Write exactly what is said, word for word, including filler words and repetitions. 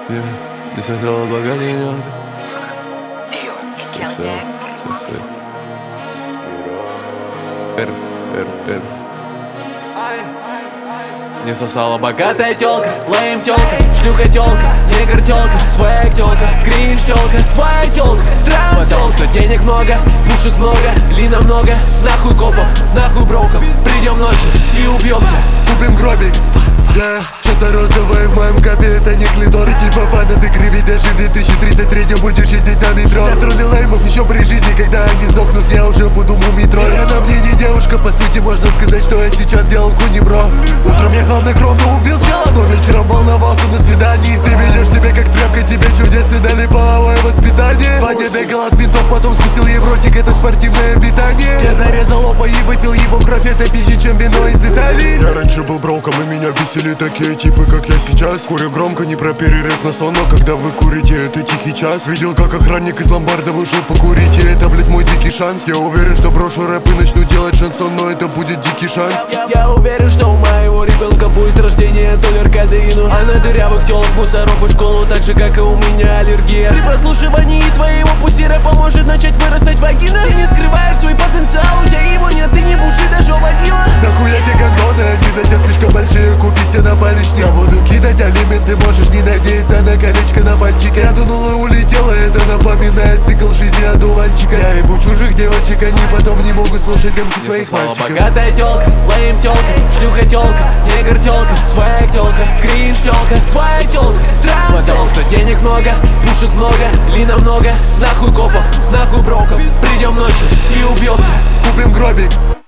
Yeah, this is all about getting on. Сосед, сосед. Пер, пер, пер. Не сосала богатая тёлка, лейм тёлка, шлюха тёлка, негр тёлка, свэг тёлка, кринж тёлка, твоя тёлка, транс тёлка. Потому что денег много, пушек много, лина много, нахуй копов, нахуй броков. Придем ночью и убьем тебя. Купим гробик, yeah. Что-то розовое в моем капе, это не клитор. Ты типа фанаты кривить, даже в две тысячи тридцать третьем будешь ездить на метро. Я тролли леймов еще при жизни, когда они сдохнут, я уже буду мумитроль. Она мне не девушка, по сути можно сказать, что я сейчас делал куни, бро. Утром я хладнокровно убил чела, но вечером волновался на свидании. Ты ведешь себя как тряпка, тебе чудесы дали половое воспитание. Два дня бегал от ментов, потом спустил ей в ротик, это спортивное питание. Я зарезал опа и выпил его кровь, это пизже, чем вино из Италии. Я раньше был броуком, и меня бесили такие типы, как я сейчас. Курю громко, не про перерыв на сон, но когда вы курите, это тихий час. Видел, как охранник из ломбарда вышел покурить, и это, блять, мой дикий шанс. Я уверен, что брошу рэп и начну делать шансон, но это будет дикий шанс. Я, я уверен, что у моего ребенка будет с рождения толер кадеину. А на дырявых телок, мусоров и школу, так же, как и у меня аллергия. При прослушивании твоего пуси рэпа может начать вырастать вагина. Ты не скрываешь свой потенциал, у тебя его нет, ты не буши, даже водила. Нахуя те гандоны, они на тебя слишком большие, купи себе на палечник. Я буду кидать алимент, ты можешь не надеяться на колечко на пальчике. Я дунул и улетела, это напоминает цикл жизни одуванчика. Я ебу чужих девочек, они потом не могут слушать демки своих мальчиков. Богатая тёлка, лейм тёлка, шлюха тёлка, негр тёлка, свэг тёлка, кринж тёлка, твоя тёлка, транс. Потому что денег много, пушек много, лина много, нахуй копов, нахуй броков. Придем ночью и убьем тебя. Купим гробик.